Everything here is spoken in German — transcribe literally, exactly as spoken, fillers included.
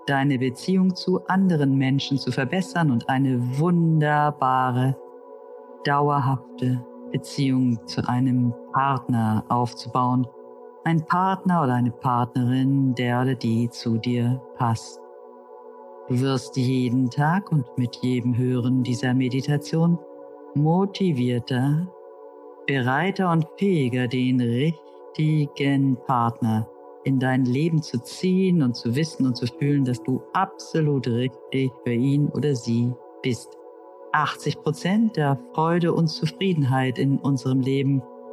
deine Beziehung zu anderen Menschen zu verbessern und eine wunderbare, dauerhafte Beziehung zu einem Partner aufzubauen. Ein Partner oder eine Partnerin, der oder die zu dir passt. Du wirst jeden Tag und mit jedem Hören dieser Meditation motivierter, bereiter und fähiger, den richtigen Partner in dein Leben zu ziehen und zu wissen und zu fühlen, dass du absolut richtig für ihn oder sie bist. achtzig Prozent der Freude und Zufriedenheit in unserem Leben